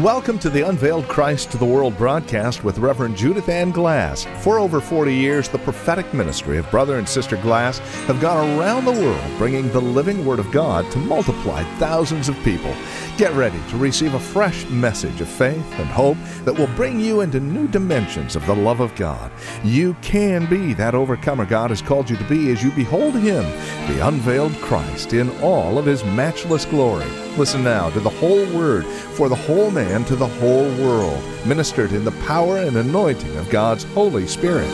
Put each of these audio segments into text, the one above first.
Welcome to the Unveiled Christ to the World broadcast with Reverend Judith Ann Glass. For over 40 years, the prophetic ministry of Brother and Sister Glass have gone around the world bringing the living Word of God to multiply thousands of people. Get ready to receive a fresh message of faith and hope that will bring you into new dimensions of the love of God. You can be that overcomer God has called you to be as you behold Him, the unveiled Christ, in all of His matchless glory. Listen now to the whole Word for the whole man to the whole world, ministered in the power and anointing of God's Holy Spirit.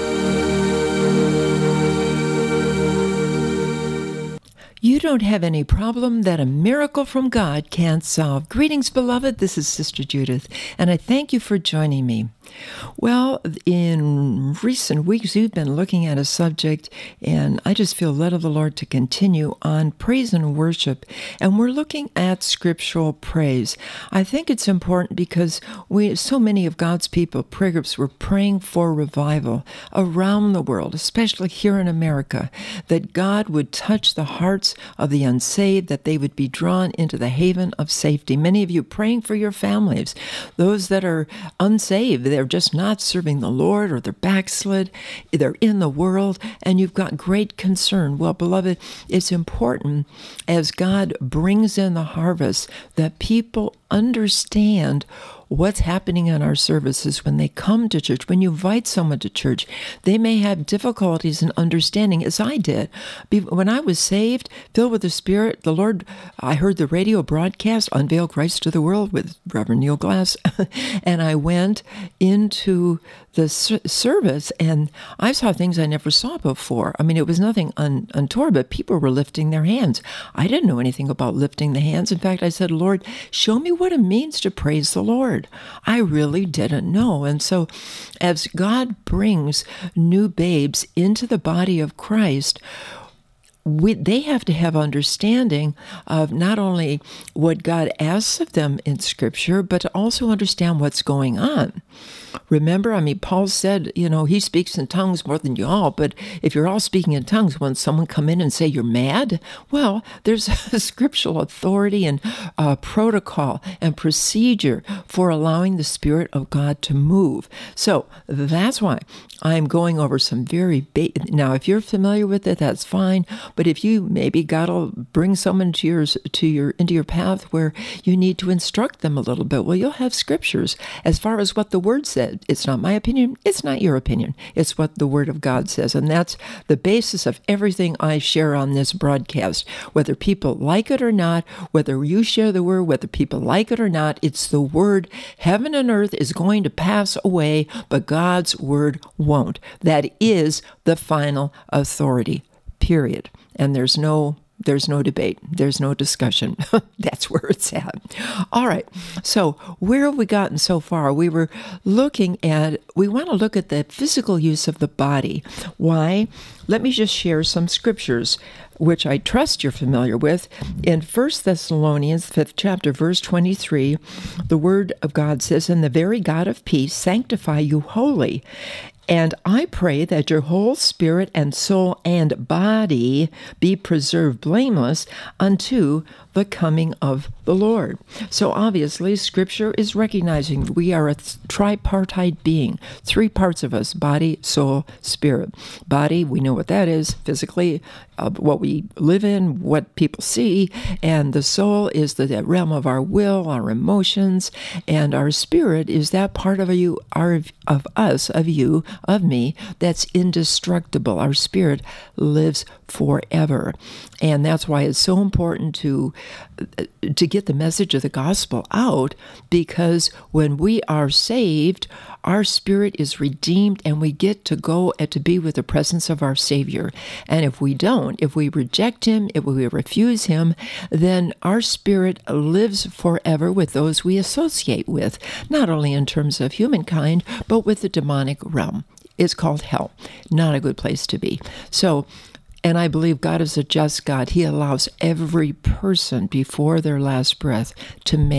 You don't have any problem that a miracle from God can't solve. Greetings, beloved. This is Sister Judith, and I thank you for joining me. Well, in recent weeks, we've been looking at a subject, and I just feel led of the Lord to continue on praise and worship, and we're looking at scriptural praise. I think it's important because so many of God's people, prayer groups, were praying for revival around the world, especially here in America, that God would touch the hearts of the unsaved, that they would be drawn into the haven of safety. Many of you praying for your families, those that are unsaved, they're just not serving the Lord, or they're backslid, they're in the world, and you've got great concern. Well, beloved, it's important as God brings in the harvest that people understand what's happening in our services when they come to church. When you invite someone to church, they may have difficulties in understanding, as I did. When I was saved, filled with the Spirit, the Lord, I heard the radio broadcast, Unveil Christ to the World with Reverend Neil Glass, and I went into the service, and I saw things I never saw before. I mean, it was nothing untoward, but people were lifting their hands. I didn't know anything about lifting the hands. In fact, I said, Lord, show me what it means to praise the Lord. I really didn't know. And so as God brings new babes into the body of Christ, they have to have understanding of not only what God asks of them in Scripture, but to also understand what's going on. Remember, Paul said, he speaks in tongues more than you all, but if you're all speaking in tongues, when someone come in and say you're mad, well, there's a scriptural authority and protocol and procedure for allowing the Spirit of God to move. So that's why I'm going over some now, if you're familiar with it, that's fine. But if you maybe God will bring someone into your path where you need to instruct them a little bit, well, you'll have scriptures as far as what the Word said. It's not my opinion. It's not your opinion. It's what the Word of God says. And that's the basis of everything I share on this broadcast. Whether people like it or not, whether you share the Word, whether people like it or not, it's the Word. Heaven and earth is going to pass away, but God's Word won't. That is the final authority, period. And there's no debate. There's no discussion. That's where it's at. All right. So where have we gotten so far? We want to look at the physical use of the body. Why? Let me just share some scriptures, which I trust you're familiar with. In 1 Thessalonians 5th chapter, verse 23, the Word of God says, "And the very God of peace sanctify you wholly. And I pray that your whole spirit and soul and body be preserved blameless unto the coming of the Lord." So obviously, Scripture is recognizing we are a tripartite being. Three parts of us: body, soul, spirit. Body, we know what that is physically, what we live in, what people see. And the soul is the realm of our will, our emotions. And our spirit is that part of you, of us, of you, of me, that's indestructible. Our spirit lives forever. And that's why it's so important to get the message of the gospel out, because when we are saved, our spirit is redeemed and we get to go and to be with the presence of our Savior. And if we don't, if we reject Him, if we refuse Him, then our spirit lives forever with those we associate with, not only in terms of humankind, but with the demonic realm. It's called hell. Not a good place to be. So, and I believe God is a just God. He allows every person before their last breath to make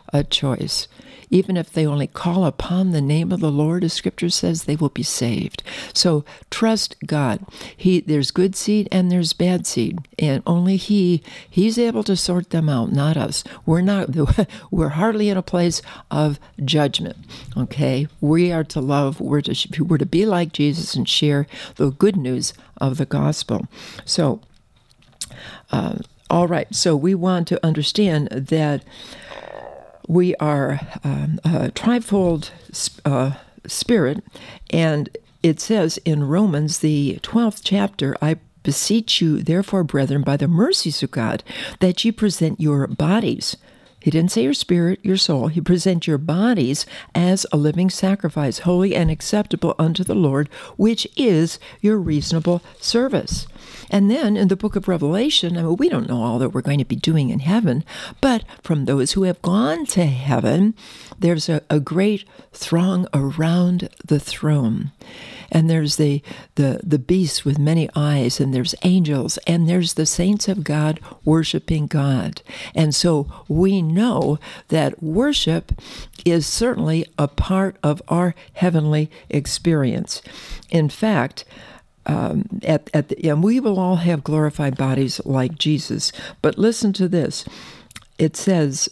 a choice. Even if they only call upon the name of the Lord, as Scripture says, they will be saved. So trust God. There's good seed and there's bad seed, and only He's able to sort them out, not us. We're hardly in a place of judgment. Okay, we are to love. We're to be like Jesus and share the good news of the gospel. So, all right. So we want to understand that we are a trifold spirit, and it says in Romans, the 12th chapter, I beseech you, therefore, brethren, by the mercies of God, that ye present your bodies. He didn't say your spirit, your soul. He present your bodies as a living sacrifice, holy and acceptable unto the Lord, which is your reasonable service. And then in the book of Revelation, we don't know all that we're going to be doing in heaven, but from those who have gone to heaven, there's a great throng around the throne. And there's the beasts with many eyes, and there's angels, and there's the saints of God worshiping God. And so we know that worship is certainly a part of our heavenly experience. In fact, and we will all have glorified bodies like Jesus. But listen to this. It says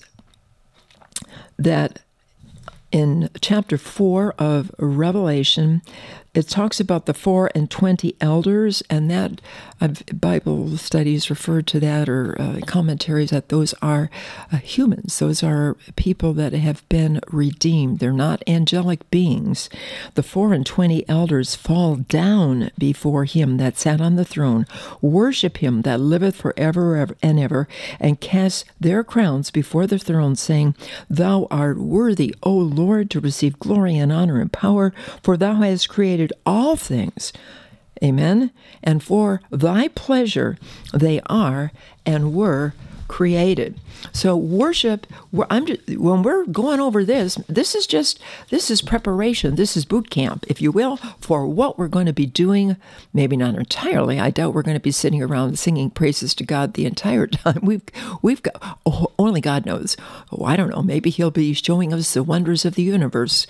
that in chapter 4 of Revelation, it talks about the 24 elders, and that Bible studies refer to that, or commentaries, that those are humans. Those are people that have been redeemed. They're not angelic beings. The 24 elders fall down before him that sat on the throne, worship him that liveth forever and ever, and cast their crowns before the throne, saying, Thou art worthy, O Lord, to receive glory and honor and power, for thou hast created all things. Amen. And for thy pleasure they are and were created. So worship, when we're going over this is preparation. This is boot camp, if you will, for what we're going to be doing. Maybe not entirely. I doubt we're going to be sitting around singing praises to God the entire time. We've got, only God knows. I don't know. Maybe He'll be showing us the wonders of the universe.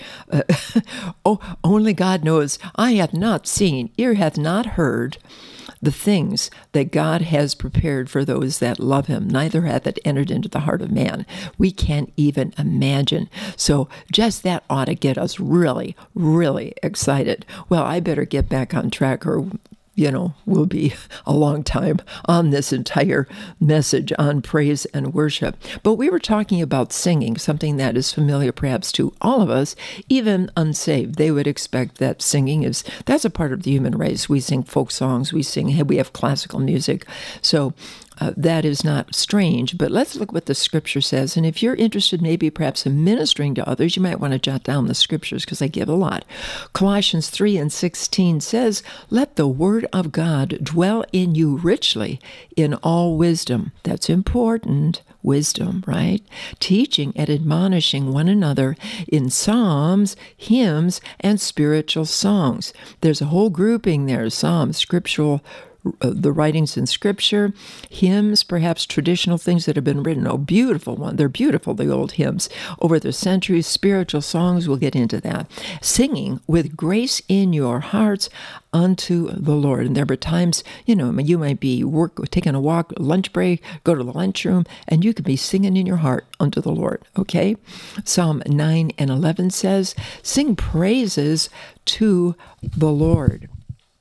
Only God knows. Eye hath not seen, ear hath not heard the things that God has prepared for those that love Him, neither hath it entered into the heart of man. We can't even imagine. So just that ought to get us really, really excited. Well, I better get back on track, or we'll be a long time on this entire message on praise and worship. But we were talking about singing, something that is familiar perhaps to all of us, even unsaved. They would expect that singing that's a part of the human race. We sing folk songs, we have classical music. So that is not strange, but let's look what the Scripture says. And if you're interested maybe perhaps in ministering to others, you might want to jot down the Scriptures, because I give a lot. Colossians 3:16 says, Let the word of God dwell in you richly in all wisdom. That's important. Wisdom, right? Teaching and admonishing one another in psalms, hymns, and spiritual songs. There's a whole grouping there. Psalms, scriptural, the writings in Scripture, hymns, perhaps traditional things that have been written. Beautiful one. They're beautiful, the old hymns. Over the centuries, spiritual songs, we'll get into that. Singing with grace in your hearts unto the Lord. And there were times, you might be taking a walk, lunch break, go to the lunchroom, and you could be singing in your heart unto the Lord, okay? Psalm 9:11 says, Sing praises to the Lord,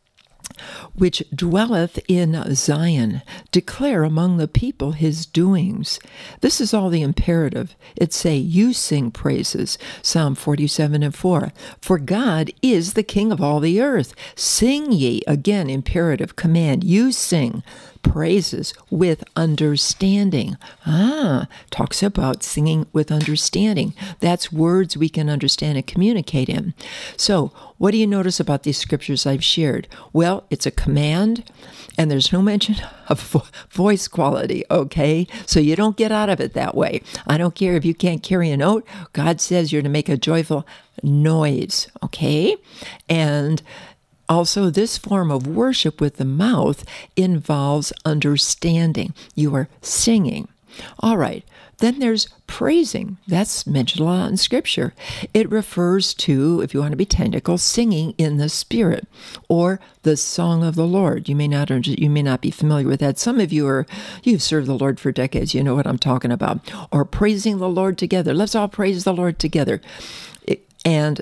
which dwelleth in Zion. Declare among the people his doings. This is all the imperative. It say, you sing praises. Psalm 47:4. For God is the King of all the earth. Sing ye, again, imperative, command. You sing praises with understanding. Talks about singing with understanding. That's words we can understand and communicate in. So, what do you notice about these scriptures I've shared? Well, it's a command, and there's no mention of voice quality, okay? So you don't get out of it that way. I don't care if you can't carry a note. God says you're to make a joyful noise, okay? And also, this form of worship with the mouth involves understanding. You are singing. All right. Then there's praising. That's mentioned a lot in Scripture. It refers to, if you want to be technical, singing in the Spirit, or the song of the Lord. You may not be familiar with that. Some of you've served the Lord for decades. You know what I'm talking about. Or praising the Lord together. Let's all praise the Lord together. And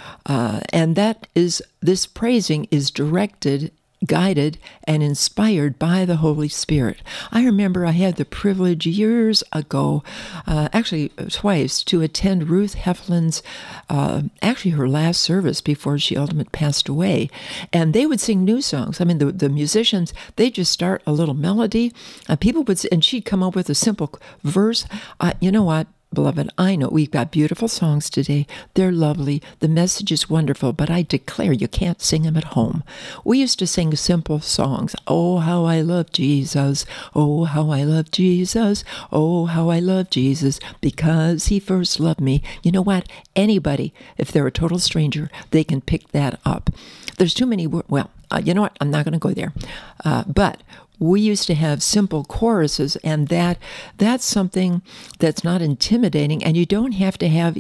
this praising is directed, guided, and inspired by the Holy Spirit. I remember I had the privilege years ago, actually twice, to attend Ruth Heflin's, actually her last service before she ultimately passed away. And they would sing new songs. I mean, the musicians, they just start a little melody, and she'd come up with a simple verse. You know what? Beloved, I know we've got beautiful songs today. They're lovely. The message is wonderful, but I declare you can't sing them at home. We used to sing simple songs. Oh, how I love Jesus. Oh, how I love Jesus. Oh, how I love Jesus, because he first loved me. You know what? Anybody, if they're a total stranger, they can pick that up. There's too many words. Well, you know what? I'm not going to go there. But we used to have simple choruses, and that's something that's not intimidating, and you don't have to have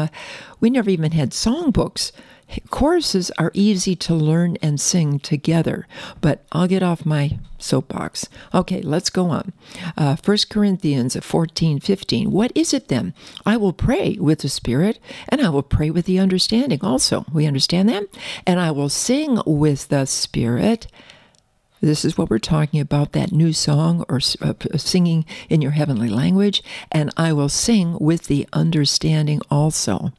we never even had songbooks. Choruses are easy to learn and sing together, but I'll get off my soapbox. Okay, let's go on. 1 Corinthians 14:15. What is it then? I will pray with the Spirit, and I will pray with the understanding also. We understand that? And I will sing with the Spirit. This is what we're talking about, that new song or singing in your heavenly language. And I will sing with the understanding also.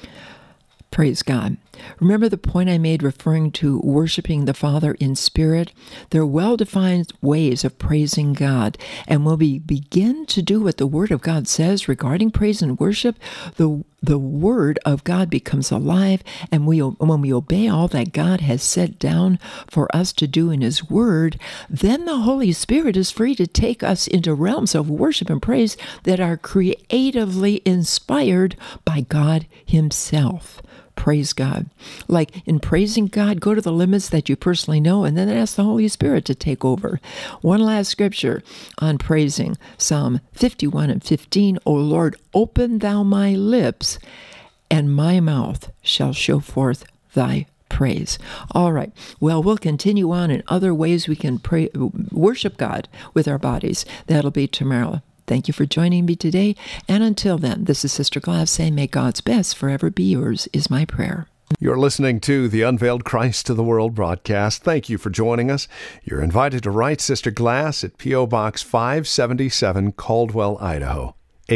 Praise God. Remember the point I made referring to worshiping the Father in spirit? There are well-defined ways of praising God. And when we begin to do what the Word of God says regarding praise and worship, the Word of God becomes alive. And when we obey all that God has set down for us to do in His Word, then the Holy Spirit is free to take us into realms of worship and praise that are creatively inspired by God Himself. Praise God. Like in praising God, go to the limits that you personally know, and then ask the Holy Spirit to take over. One last scripture on praising. Psalm 51:15. O Lord, open thou my lips, and my mouth shall show forth thy praise. All right. Well, we'll continue on in other ways we can worship God with our bodies. That'll be tomorrow. Thank you for joining me today. And until then, this is Sister Glass saying, may God's best forever be yours, is my prayer. You're listening to the Unveiled Christ to the World broadcast. Thank you for joining us. You're invited to write Sister Glass at P.O. Box 577, Caldwell, Idaho.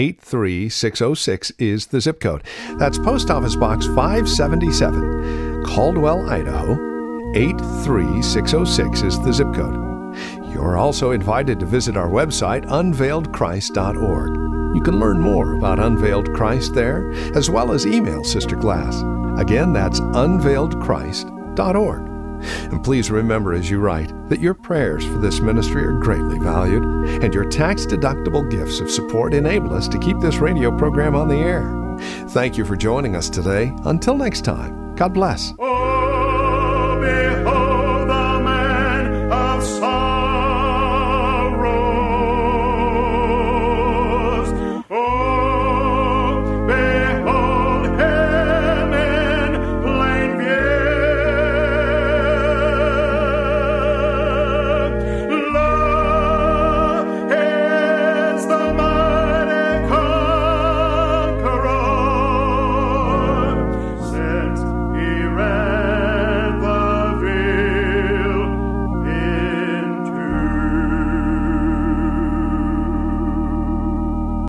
83606 is the zip code. That's Post Office Box 577, Caldwell, Idaho. 83606 is the zip code. You're also invited to visit our website, unveiledchrist.org. You can learn more about Unveiled Christ there, as well as email Sister Glass. Again, that's unveiledchrist.org. And please remember as you write that your prayers for this ministry are greatly valued, and your tax-deductible gifts of support enable us to keep this radio program on the air. Thank you for joining us today. Until next time, God bless.